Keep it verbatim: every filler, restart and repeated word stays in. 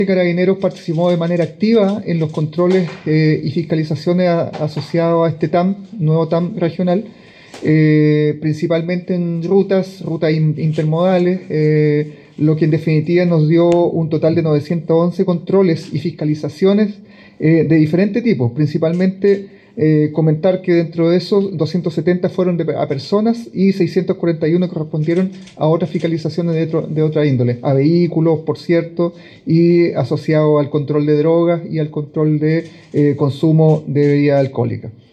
Carabineros participó de manera activa en los controles eh, y fiscalizaciones a, asociados a este T A M, nuevo T A M regional, eh, principalmente en rutas, rutas in, intermodales, eh, lo que en definitiva nos dio un total de novecientos once controles y fiscalizaciones eh, de diferentes tipos, principalmente eh, comentar que dentro de esos doscientos setenta fueron de, a personas y seiscientos cuarenta y uno correspondieron a otras fiscalizaciones de, otro, de otra índole, a vehículos, por cierto, y asociado al control de drogas y al control de eh, consumo de bebida alcohólica.